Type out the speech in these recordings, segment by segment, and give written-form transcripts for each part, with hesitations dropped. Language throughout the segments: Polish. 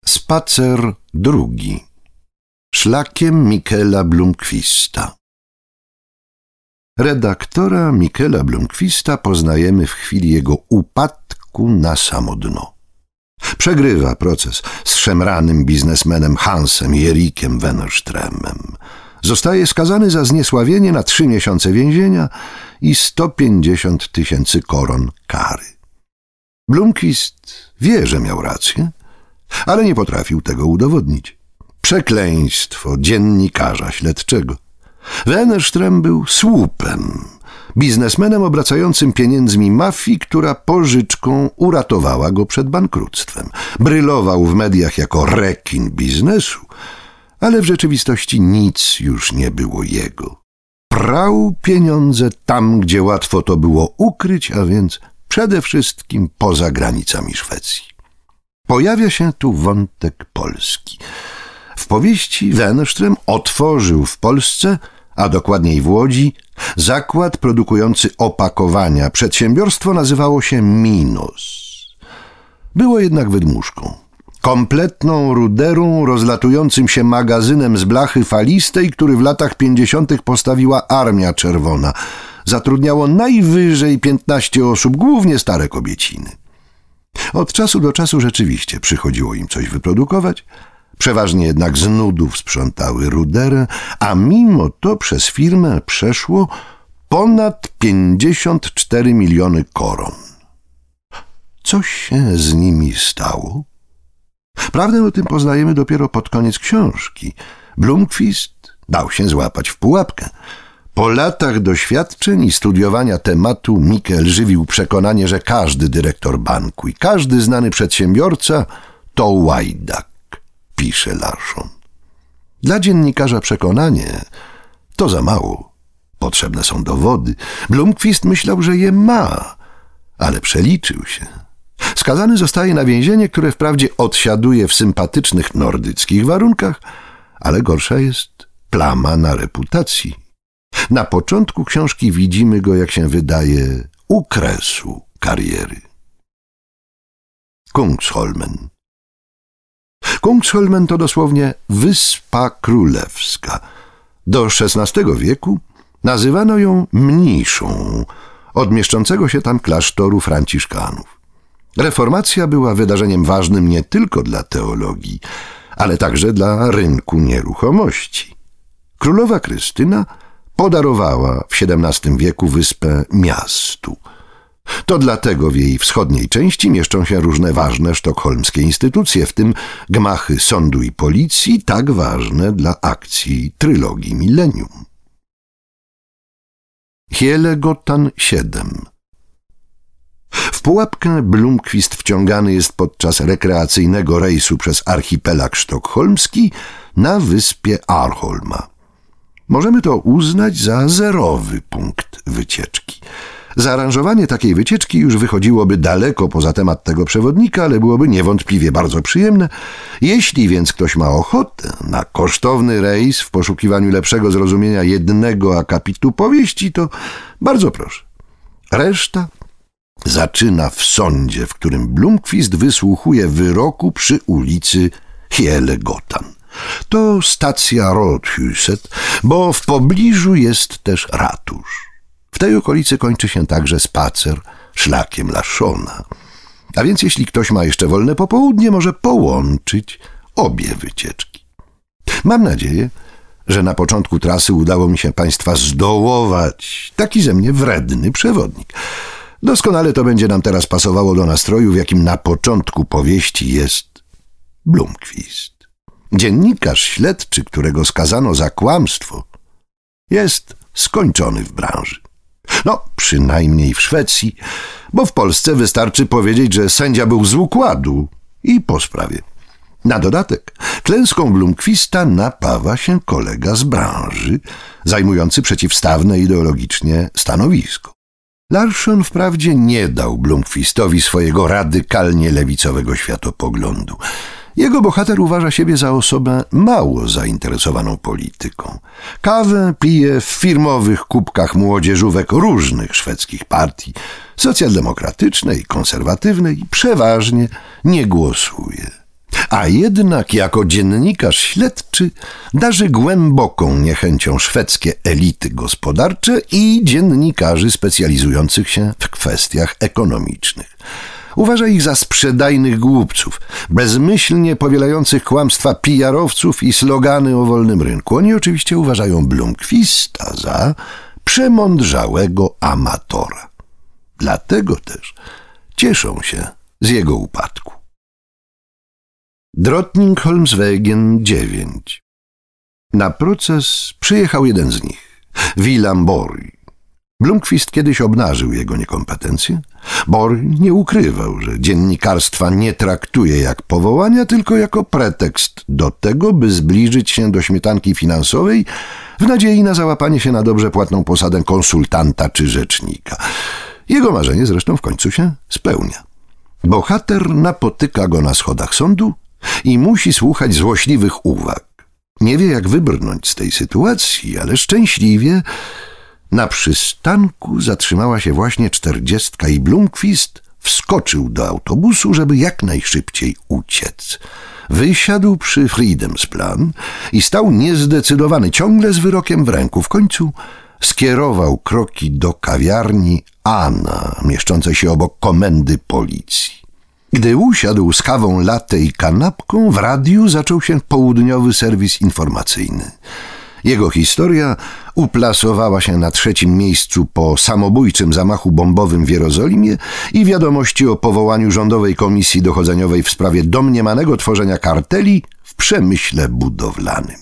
Spacer drugi. Szlakiem Michaela Blomqvista. Redaktora Michaela Blomqvista poznajemy w chwili jego upadku na samo dno. Przegrywa proces z szemranym biznesmenem Hansem i Erikiem Wennerströmem. Zostaje skazany za zniesławienie na 3 miesiące więzienia i 150 000 koron kary. Blomqvist wie, że miał rację, ale nie potrafił tego udowodnić. Przekleństwo dziennikarza śledczego. Wennerström był słupem, biznesmenem obracającym pieniędzmi mafii, która pożyczką uratowała go przed bankructwem. Brylował w mediach jako rekin biznesu, ale w rzeczywistości nic już nie było jego. Prał pieniądze tam, gdzie łatwo to było ukryć, a więc przede wszystkim poza granicami Szwecji. Pojawia się tu wątek polski. W powieści Wennerström otworzył w Polsce, a dokładniej w Łodzi, zakład produkujący opakowania. Przedsiębiorstwo nazywało się Minos. Było jednak wydmuszką. Kompletną ruderą, rozlatującym się magazynem z blachy falistej, który w latach 50. postawiła Armia Czerwona. Zatrudniało najwyżej 15 osób, głównie stare kobieciny. Od czasu do czasu rzeczywiście przychodziło im coś wyprodukować, przeważnie jednak z nudów sprzątały ruderę, a mimo to przez firmę przeszło ponad 54 miliony koron. Coś się z nimi stało? Prawdę o tym poznajemy dopiero pod koniec książki. Blomqvist dał się złapać w pułapkę. Po latach doświadczeń i studiowania tematu Michael żywił przekonanie, że każdy dyrektor banku i każdy znany przedsiębiorca to łajdak, pisze Larsson. Dla dziennikarza przekonanie to za mało. Potrzebne są dowody. Blomqvist myślał, że je ma, ale przeliczył się. Skazany zostaje na więzienie, które wprawdzie odsiaduje w sympatycznych nordyckich warunkach, ale gorsza jest plama na reputacji. Na początku książki widzimy go, jak się wydaje, u kresu kariery. Kungsholmen. Kungsholmen to dosłownie Wyspa Królewska. Do XVI wieku nazywano ją Mniszą, od mieszczącego się tam klasztoru franciszkanów. Reformacja była wydarzeniem ważnym nie tylko dla teologii, ale także dla rynku nieruchomości. Królowa Krystyna podarowała w XVII wieku wyspę miastu. To dlatego w jej wschodniej części mieszczą się różne ważne sztokholmskie instytucje, w tym gmachy sądu i policji, tak ważne dla akcji trylogii Millennium. Helegotan 7. W pułapkę Blomqvist wciągany jest podczas rekreacyjnego rejsu przez archipelag sztokholmski na wyspie Arholma. Możemy to uznać za zerowy punkt wycieczki. Zaaranżowanie takiej wycieczki już wychodziłoby daleko poza temat tego przewodnika, ale byłoby niewątpliwie bardzo przyjemne. Jeśli więc ktoś ma ochotę na kosztowny rejs w poszukiwaniu lepszego zrozumienia jednego akapitu powieści, to bardzo proszę. Reszta zaczyna w sądzie, w którym Blomqvist wysłuchuje wyroku przy ulicy Helegotan. To stacja Rådhuset, bo w pobliżu jest też ratusz. W tej okolicy kończy się także spacer szlakiem Larssona. A więc jeśli ktoś ma jeszcze wolne popołudnie, może połączyć obie wycieczki. Mam nadzieję, że na początku trasy udało mi się Państwa zdołować taki ze mnie wredny przewodnik. Doskonale to będzie nam teraz pasowało do nastroju, w jakim na początku powieści jest Blomqvist. Dziennikarz śledczy, którego skazano za kłamstwo, jest skończony w branży. No, przynajmniej w Szwecji, bo w Polsce wystarczy powiedzieć, że sędzia był z układu i po sprawie. Na dodatek klęską Blomqvista napawa się kolega z branży, zajmujący przeciwstawne ideologicznie stanowisko. Larsson wprawdzie nie dał Blomqvistowi swojego radykalnie lewicowego światopoglądu. Jego bohater uważa siebie za osobę mało zainteresowaną polityką. Kawę pije w firmowych kubkach młodzieżówek różnych szwedzkich partii, socjaldemokratycznej, konserwatywnej i przeważnie nie głosuje. A jednak jako dziennikarz śledczy darzy głęboką niechęcią szwedzkie elity gospodarcze i dziennikarzy specjalizujących się w kwestiach ekonomicznych. Uważa ich za sprzedajnych głupców, bezmyślnie powielających kłamstwa PR-owców i slogany o wolnym rynku. Oni oczywiście uważają Blomqvista za przemądrzałego amatora. Dlatego też cieszą się z jego upadku. Drottningholmsvägen 9. Na proces przyjechał jeden z nich, Wilhelm Borg. Blomqvist kiedyś obnażył jego niekompetencję. Borg nie ukrywał, że dziennikarstwa nie traktuje jak powołania, tylko jako pretekst do tego, by zbliżyć się do śmietanki finansowej w nadziei na załapanie się na dobrze płatną posadę konsultanta czy rzecznika. Jego marzenie zresztą w końcu się spełnia. Bohater napotyka go na schodach sądu i musi słuchać złośliwych uwag. Nie wie, jak wybrnąć z tej sytuacji, ale szczęśliwie na przystanku zatrzymała się właśnie 40 i Blomqvist wskoczył do autobusu, żeby jak najszybciej uciec. Wysiadł przy Fridhemsplan i stał niezdecydowany, ciągle z wyrokiem w ręku. W końcu skierował kroki do kawiarni Anna, mieszczącej się obok komendy policji. Gdy usiadł z kawą latte i kanapką, w radiu zaczął się południowy serwis informacyjny. Jego historia uplasowała się na 3. miejscu po samobójczym zamachu bombowym w Jerozolimie i wiadomości o powołaniu rządowej komisji dochodzeniowej w sprawie domniemanego tworzenia karteli w przemyśle budowlanym.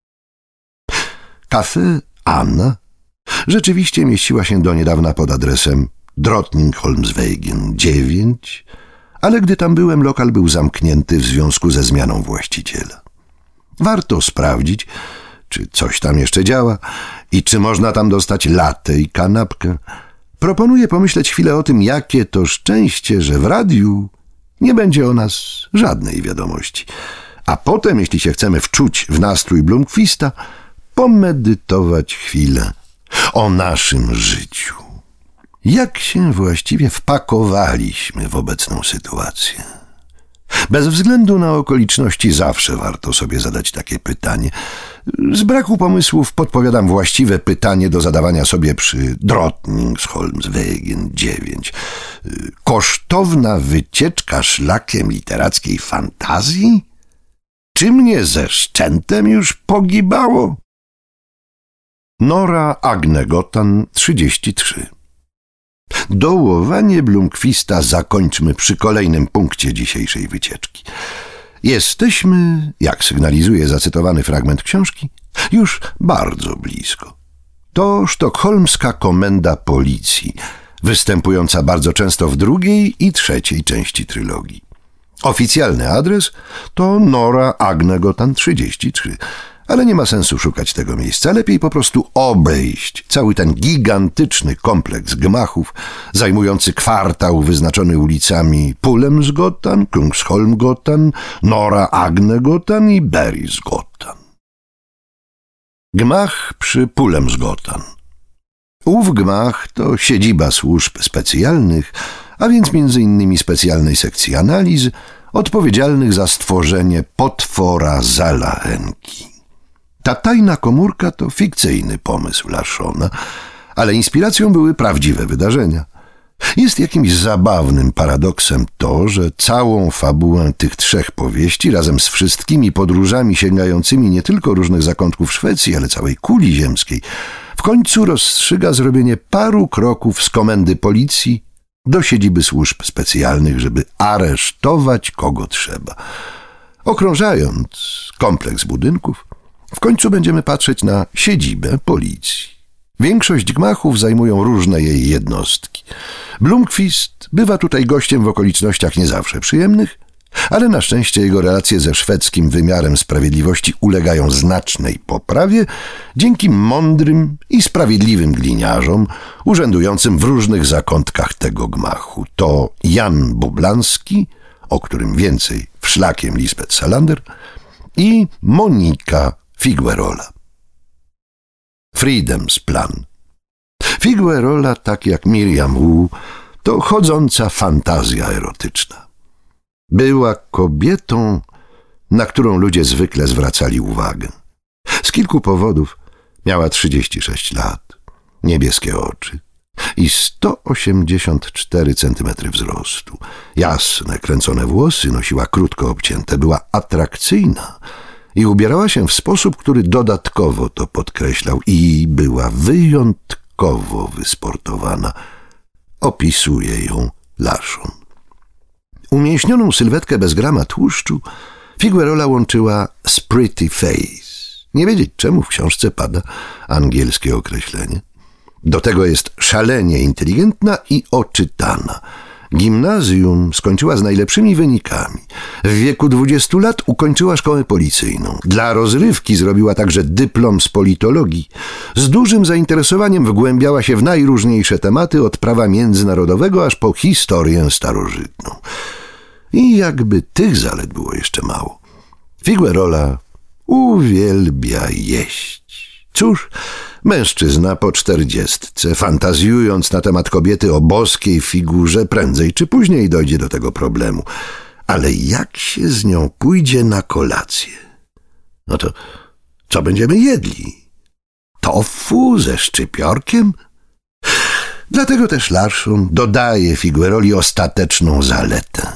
Café Anna rzeczywiście mieściła się do niedawna pod adresem Drottningholmsvägen 9, ale gdy tam byłem, lokal był zamknięty w związku ze zmianą właściciela. Warto sprawdzić, czy coś tam jeszcze działa i czy można tam dostać latte i kanapkę. Proponuję pomyśleć chwilę o tym, jakie to szczęście, że w radiu nie będzie o nas żadnej wiadomości. A potem, jeśli się chcemy wczuć w nastrój Blomqvista, pomedytować chwilę o naszym życiu. Jak się właściwie wpakowaliśmy w obecną sytuację? Bez względu na okoliczności zawsze warto sobie zadać takie pytanie. Z braku pomysłów podpowiadam właściwe pytanie do zadawania sobie przy Drottningholmsvägen 9. Kosztowna wycieczka szlakiem literackiej fantazji? Czy mnie ze szczętem już pogibało? Nora Agnegotan 33. Dołowanie Blomqvista zakończmy przy kolejnym punkcie dzisiejszej wycieczki. Jesteśmy, jak sygnalizuje zacytowany fragment książki, już bardzo blisko. To sztokholmska komenda policji, występująca bardzo często w 2. i 3. części trylogii. Oficjalny adres to Nora Agnegotan 33, ale nie ma sensu szukać tego miejsca. Lepiej po prostu obejść cały ten gigantyczny kompleks gmachów, zajmujący kwartał wyznaczony ulicami Pullensgatan, Kungsholmgatan, Nora Agnegotan i Bergsgatan. Gmach przy Pullensgatan. Ów gmach to siedziba służb specjalnych, a więc między innymi specjalnej sekcji analiz, odpowiedzialnych za stworzenie potwora Zalahenki. Ta tajna komórka to fikcyjny pomysł Larssona, ale inspiracją były prawdziwe wydarzenia. Jest jakimś zabawnym paradoksem to, że całą fabułę tych 3 powieści razem z wszystkimi podróżami sięgającymi nie tylko różnych zakątków Szwecji, ale całej kuli ziemskiej w końcu rozstrzyga zrobienie paru kroków z komendy policji do siedziby służb specjalnych, żeby aresztować kogo trzeba. Okrążając kompleks budynków, w końcu będziemy patrzeć na siedzibę policji. Większość gmachów zajmują różne jej jednostki. Blomqvist bywa tutaj gościem w okolicznościach nie zawsze przyjemnych, ale na szczęście jego relacje ze szwedzkim wymiarem sprawiedliwości ulegają znacznej poprawie dzięki mądrym i sprawiedliwym gliniarzom urzędującym w różnych zakątkach tego gmachu. To Jan Bublanski, o którym więcej w Szlakiem Lisbeth Salander, i Monika Figuerola. Fridhemsplan. Figuerola, tak jak Miriam Wu, to chodząca fantazja erotyczna. Była kobietą na którą ludzie zwykle zwracali uwagę. Z kilku powodów miała 36 lat, niebieskie oczy i 184 centymetry wzrostu. Jasne, kręcone włosy nosiła krótko obcięte, była atrakcyjna i ubierała się w sposób, który dodatkowo to podkreślał, i była wyjątkowo wysportowana. Opisuje ją Larson. Umięśnioną sylwetkę bez grama tłuszczu Figuerola łączyła z pretty face. Nie wiedzieć czemu w książce pada angielskie określenie. Do tego jest szalenie inteligentna i oczytana. Gimnazjum skończyła z najlepszymi wynikami. W wieku 20 lat ukończyła szkołę policyjną. Dla rozrywki zrobiła także dyplom z politologii. Z dużym zainteresowaniem wgłębiała się w najróżniejsze tematy, od prawa międzynarodowego aż po historię starożytną. I jakby tych zalet było jeszcze mało, Figuerola uwielbia jeść. Cóż, mężczyzna po 40, fantazjując na temat kobiety o boskiej figurze, prędzej czy później dojdzie do tego problemu. Ale jak się z nią pójdzie na kolację? No to co będziemy jedli? Tofu ze szczypiorkiem? Dlatego też Larson dodaje Figueroli ostateczną zaletę.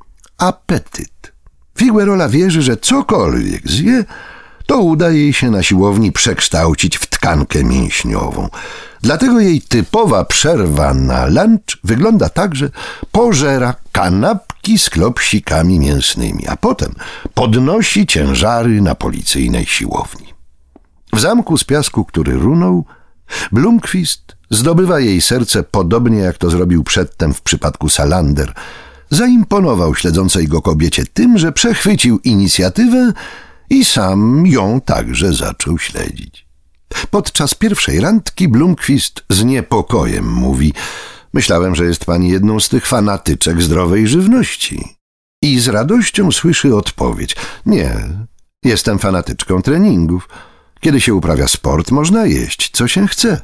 Apetyt. Figuerola wierzy, że cokolwiek zje, to uda jej się na siłowni przekształcić w tkankę mięśniową. Dlatego jej typowa przerwa na lunch wygląda tak, że pożera kanapki z klopsikami mięsnymi, a potem podnosi ciężary na policyjnej siłowni. W zamku z piasku, który runął, Blomqvist zdobywa jej serce podobnie jak to zrobił przedtem w przypadku Salander. Zaimponował śledzącej go kobiecie tym, że przechwycił inicjatywę i sam ją także zaczął śledzić. Podczas pierwszej randki Blomqvist z niepokojem mówi: myślałem, że jest pani jedną z tych fanatyczek zdrowej żywności. I z radością słyszy odpowiedź: nie, jestem fanatyczką treningów. Kiedy się uprawia sport, można jeść, co się chce.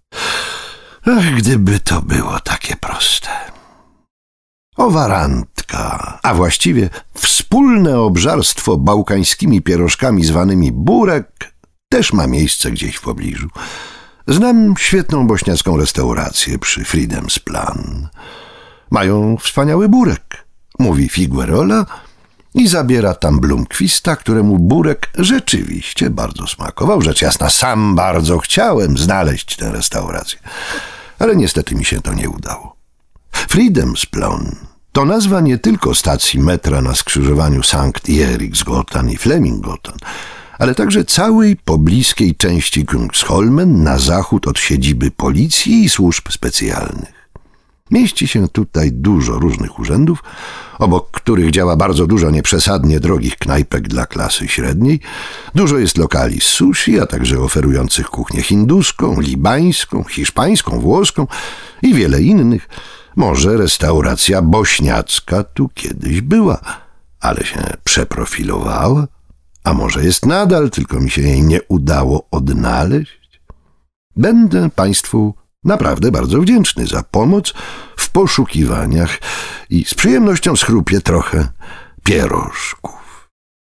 Ach, gdyby to było takie proste. Owa randka, a właściwie wspólne obżarstwo bałkańskimi pierożkami zwanymi burek, też ma miejsce gdzieś w pobliżu. Znam świetną bośniacką restaurację przy Freedom's Plan. Mają wspaniały burek, mówi Figuerola i zabiera tam Blomqvista, któremu burek rzeczywiście bardzo smakował. Rzecz jasna, sam bardzo chciałem znaleźć tę restaurację, ale niestety mi się to nie udało. Freedom's Plan to nazwa nie tylko stacji metra na skrzyżowaniu Sankt Eriksgatan i Fleminggatan, ale także całej pobliskiej części Kungsholmen na zachód od siedziby policji i służb specjalnych. Mieści się tutaj dużo różnych urzędów, obok których działa bardzo dużo nieprzesadnie drogich knajpek dla klasy średniej. Dużo jest lokali z sushi, a także oferujących kuchnię hinduską, libańską, hiszpańską, włoską i wiele innych. Może restauracja bośniacka tu kiedyś była, ale się przeprofilowała, a może jest nadal, tylko mi się jej nie udało odnaleźć. Będę państwu naprawdę bardzo wdzięczny za pomoc w poszukiwaniach i z przyjemnością schrupię trochę pierożków.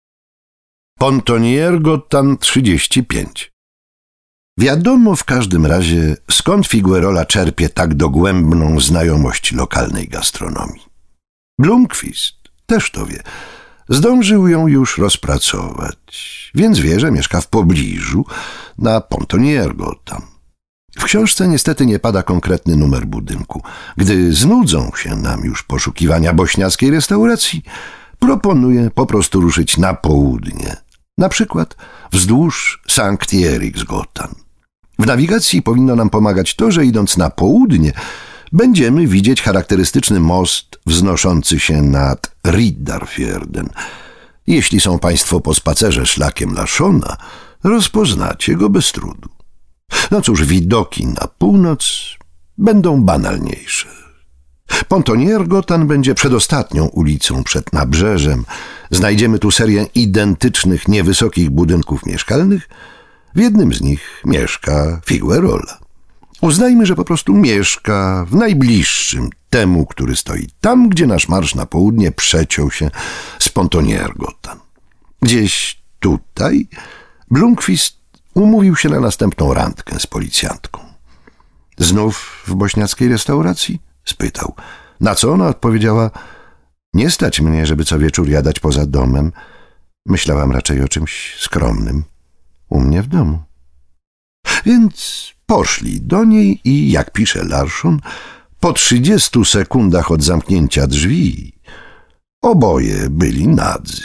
Pontoniergotan 35. Wiadomo w każdym razie, skąd Figuerola czerpie tak dogłębną znajomość lokalnej gastronomii. Blomqvist też to wie. Zdążył ją już rozpracować, więc wie, że mieszka w pobliżu na Pontoniergotan. W książce niestety nie pada konkretny numer budynku. Gdy znudzą się nam już poszukiwania bośniackiej restauracji, proponuję po prostu ruszyć na południe, na przykład wzdłuż Sankt Eriksgatan. W nawigacji powinno nam pomagać to, że idąc na południe będziemy widzieć charakterystyczny most wznoszący się nad Riddarfjorden. Jeśli są państwo po spacerze szlakiem Larsona, rozpoznacie go bez trudu. No cóż, widoki na północ będą banalniejsze. Pontoniergotan będzie przedostatnią ulicą przed nabrzeżem. Znajdziemy tu serię identycznych, niewysokich budynków mieszkalnych. W jednym z nich mieszka Figuerola. Uznajmy, że po prostu mieszka w najbliższym temu, który stoi tam, gdzie nasz marsz na południe przeciął się z Pontoniergotan. Gdzieś tutaj Blomqvist umówił się na następną randkę z policjantką. Znów w bośniackiej restauracji? Spytał. Na co ona odpowiedziała: nie stać mnie, żeby co wieczór jadać poza domem. Myślałam raczej o czymś skromnym. U mnie w domu. Więc poszli do niej i, jak pisze Larsson, po 30 sekundach od zamknięcia drzwi oboje byli nadzy.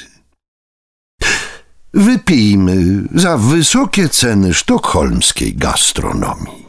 Wypijmy za wysokie ceny sztokholmskiej gastronomii.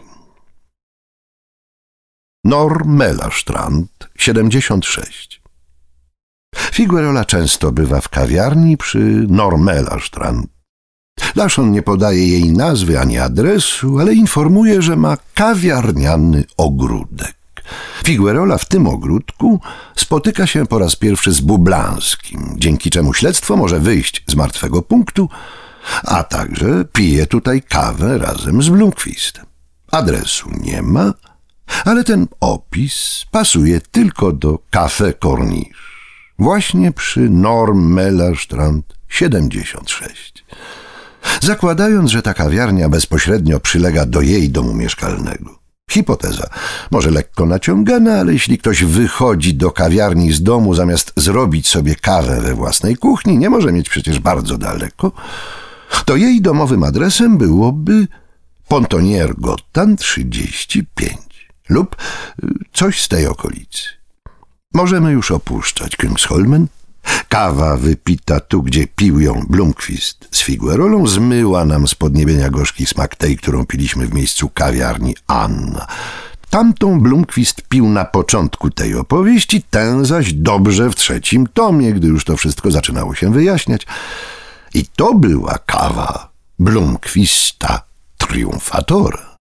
Norr-Mälarstrand 76. Figuerola często bywa w kawiarni przy Norr-Mälarstrand. Larsson nie podaje jej nazwy ani adresu, ale informuje, że ma kawiarniany ogródek. Figuerola w tym ogródku spotyka się po raz pierwszy z Bublanskim, dzięki czemu śledztwo może wyjść z martwego punktu, a także pije tutaj kawę razem z Blomqvistem. Adresu nie ma, ale ten opis pasuje tylko do Café Corniche, właśnie przy Norr-Mälarstrand 76. Zakładając, że ta kawiarnia bezpośrednio przylega do jej domu mieszkalnego. Hipoteza może lekko naciągana, ale jeśli ktoś wychodzi do kawiarni z domu zamiast zrobić sobie kawę we własnej kuchni, nie może mieć przecież bardzo daleko, to jej domowym adresem byłoby Pontonière-Gotthard 35 lub coś z tej okolicy. Możemy już opuszczać Kungsholmen. Kawa wypita tu, gdzie pił ją Blomqvist z Figuerolą, zmyła nam z podniebienia gorzki smak tej, którą piliśmy w miejscu kawiarni Anna. Tamtą Blomqvist pił na początku tej opowieści, tę zaś dobrze w 3. tomie, gdy już to wszystko zaczynało się wyjaśniać. I to była kawa Blomqvista triumfatora.